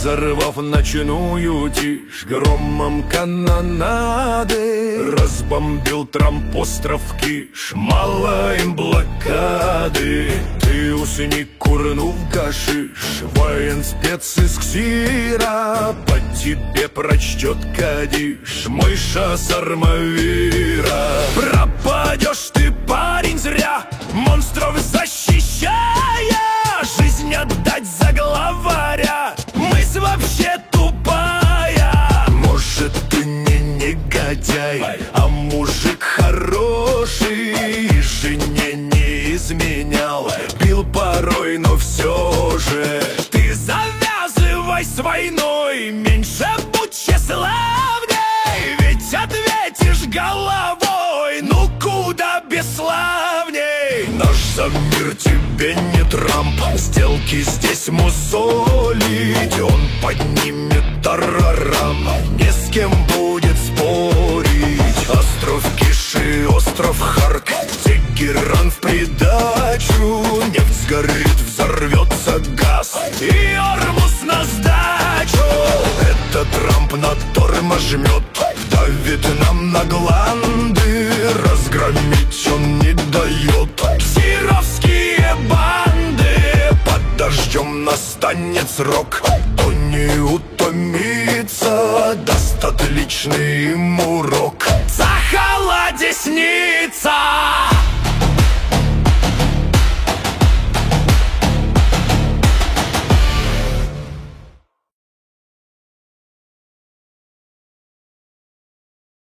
Разорвав ночную тишь громом канонады, разбомбил Трамп остров Киш, мало им блокады. Ты усни, курнув гашиш, военспец из Ксира по тебе прочтет кадиш мыша с Армавира. Пропадешь ты, парень, зря, монстров защищая, жизнь отдать за главаря, мысль вообще тупая. Может, ты не негодяй, а мужик хороший, и жене не изменял, бил порой, но все же. Ты завязывай с войной, меньше будь тщеславней, ведь ответишь головой, ну куда бесславней. Наш за мир тебе не Трамп, сделки здесь мусолить, он поднимет тарарам, не с кем будет спорить. Остров Киши, остров Харк, Тегеран в придачу, нефть сгорит, взорвется газ, и Ормуз на сдачу. Это Трамп на тормоз жмет, давит нам на гланды, разгромить он не дает ксировские банды. Под дождем настанет срок, кто не утомится, даст отличный им урок. Сахала десница!